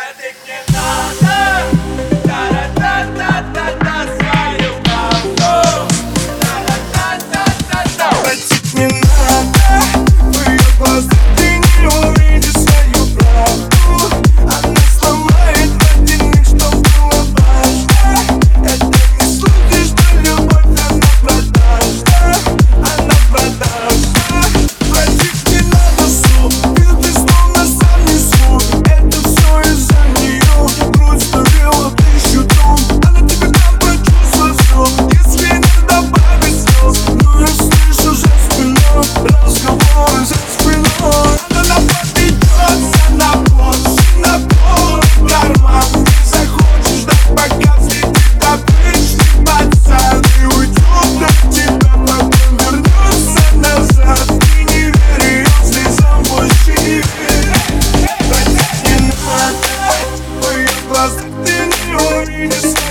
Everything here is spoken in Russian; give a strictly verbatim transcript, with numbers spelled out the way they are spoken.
Ведь не надо та-ра-та-та-та-та свою правду. Та-ра-та-та-та-та. Простить не надо, в ее глазах ты не увидишь свою правду. Она сломает родинник, что было важно. Это не слухи, что любовь она продажна. Она продажна. Простить не надо, суп, пил ты словно сам не звук. Это все из-за нее. Грудь ставила тысячу тонн. Она тебе там почувствует все. Если не добавить слез, но я слышу за спиной разговоры за спиной. Она поведется на площадь, на полный карман. Не захочешь ждать, пока взлетит обычный пацан и уйдет от тебя, потом вернется назад. Ты не верь ее слезам, больше не верь. Простить не надо, в ее глазах ты не увидишь.